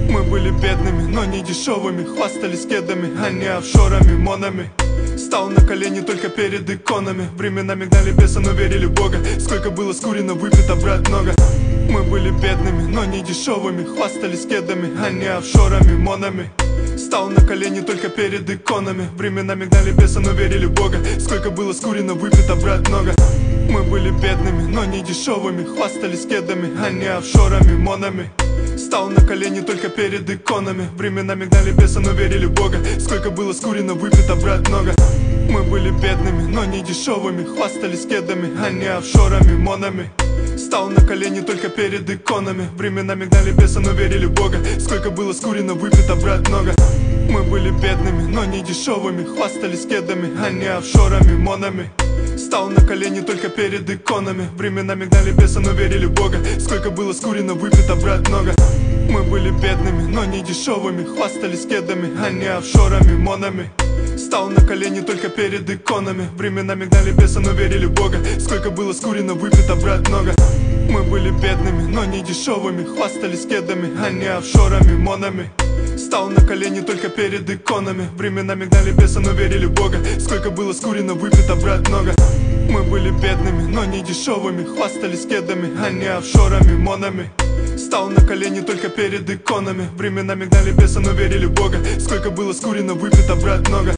Мы были бедными, но не дешевыми. Хвастались кедами, а не офшорами, монами. Стал на колени только перед иконами. Временами гнали беса, но верили в Бога. Сколько было скурено, выпито, брат, много. Мы были бедными, но не дешевыми. Хвастались кедами, а не офшорами, монами. Стал на колени только перед иконами. Временами гнали беса, но верили в Бога. Сколько было скурено, выпито, брат, много. Мы были бедными, но не дешевыми. Хвастались кедами, а не офшорами, монами. Стал на колени только перед иконами. Временами гнали беса, но верили в Бога. Сколько было скурено, выпито, брат, много. Мы были бедными, но не дешевыми. Хвастались кедами, а не офшорами, монами. Стал на колени только перед иконами. Временами гнали беса, но верили в Бога. Сколько было скурено, выпито, брат, много. Мы были бедными, но не дешевыми. Хвастались кедами, а не офшорами, монами. Стал на колени только перед иконами. Временами гнали беса, но верили в Бога. Сколько было скурено, выпито, брат, много. Мы были бедными, но не дешевыми. Хвастались кедами, а не офшорами, монами. Стал на колени только перед иконами. Временами гнали беса, но верили в Бога. Сколько было скурено, выпито, брат, много. Мы были бедными, но не дешевыми. Хвастались кедами, а не офшорами, монами. Стал на колени только перед иконами. Временами гнали беса, но верили в Бога. Сколько было скурено, выпито, брат, много. Мы были бедными, но не дешевыми. Хвастались кедами, а не офшорами, монами. Стал на колени только перед иконами. Временами гнали беса, но верили в Бога. Сколько было скурено, выпито, брат, много.